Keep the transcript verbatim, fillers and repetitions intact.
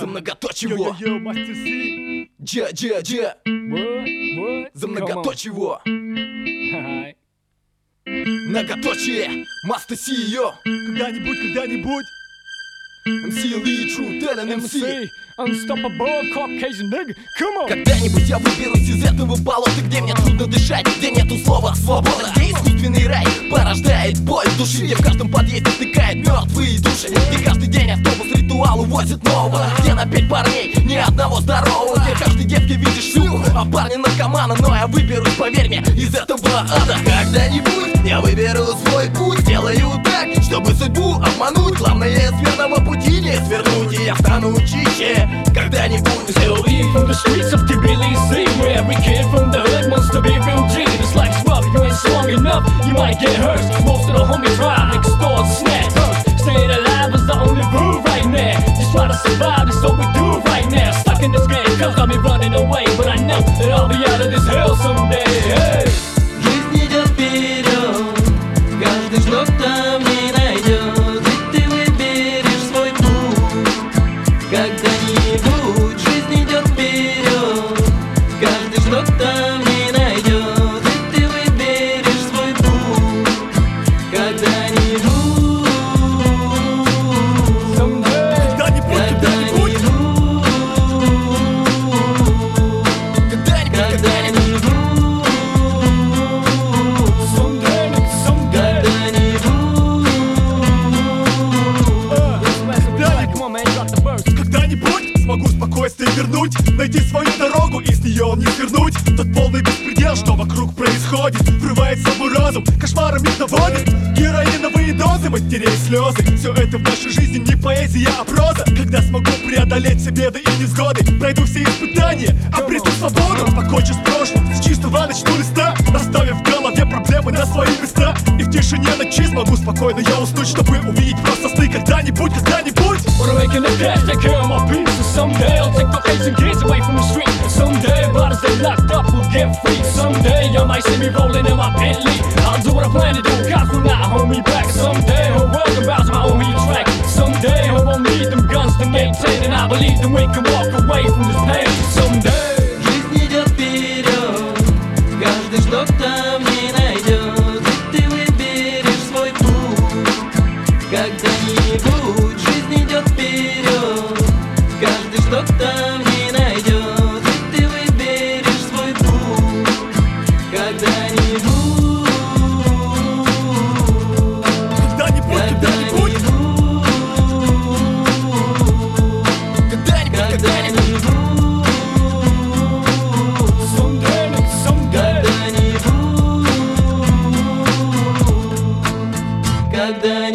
За многоточиво. Дже, дже, дже. За многоточиво. Многоточие. Маста си и о. Когда-нибудь, когда-нибудь. эм си Lee, True Talent эм си. Unstoppable Caucasian nigga, come on. Когда-нибудь я выберусь из этого болота, где мне трудно дышать, где нету слова свобода, где искусственный рай порождает боль в душе, где в каждом подъезде стыкает мертвые души, где каждый день автобус ритуал увозит нового, где на пять парней ни одного здорового, где в каждой девке видишь шлюху, а парни наркомана, но я выберусь, поверь мне, из этого ада. Когда-нибудь я выберу свой путь, сделаю так, чтобы судьбу обмануть. Главное с верного пути не свернуть, и я стану чище. Когда-нибудь. Still eat from the streets of Tbilisi, where every kid from the hood wants to be real G. This life's rough, you ain't strong enough, you might get hurt. Most of the homies rob, extort, snatch. Staying alive is the only rule right now. Just try to survive, that's what we do right now. Stuck in this game, cause got me running away, but I know that I'll be out of this hell someday. Hey. Жизнь идет вперед, каждый что там не найдет, и ты выберешь свой путь. Когда-нибудь жизнь идет вперед, каждый что там не найдет, и ты выберешь свой путь. Когда-нибудь, Когда-нибудь, когда-нибудь. Когда-нибудь, Когда-нибудь смогу спокойствие вернуть, найти свою дорогу и с нее не свернуть. Тот полный беспредел, что вокруг происходит, врывается в мой разум, кошмарами доводит. Героиновые дозы, матерей слезы, все это в нашей жизни не поэзия, а проза. Когда смогу преодолеть все беды и невзгоды, пройду все испытания, обрету свободу. Покончу с прошлым, с чистого начну листа, расставив в голове проблемы на свои места. И в тишине ночи смогу спокойно я уснуть, чтобы увидеть просто сны. Когда-нибудь, когда-нибудь. Wanna wake in the past, take care of my peace. And someday I'll take Caucasian kids away from the street. And someday brothers they locked up will get free. Someday you might see me rolling in my Bentley. I'll do what I plan to do, cops will not hold me back. Someday whole world can bounce my own heat track. Someday I won't need them guns to maintain. And I believe that we can walk away from this pain. Someday. жизнь идет вперед, каждый что там не найдет, и ты выберешь свой путь. Когда-нибудь жизнь идет вперед, каждый что там не найдет, и ты выберешь свой путь. Когда-нибудь, Когда-нибудь, когда-нибудь. когда-нибудь, когда-нибудь. Someday, nigga, someday. когда-нибудь, когда-нибудь.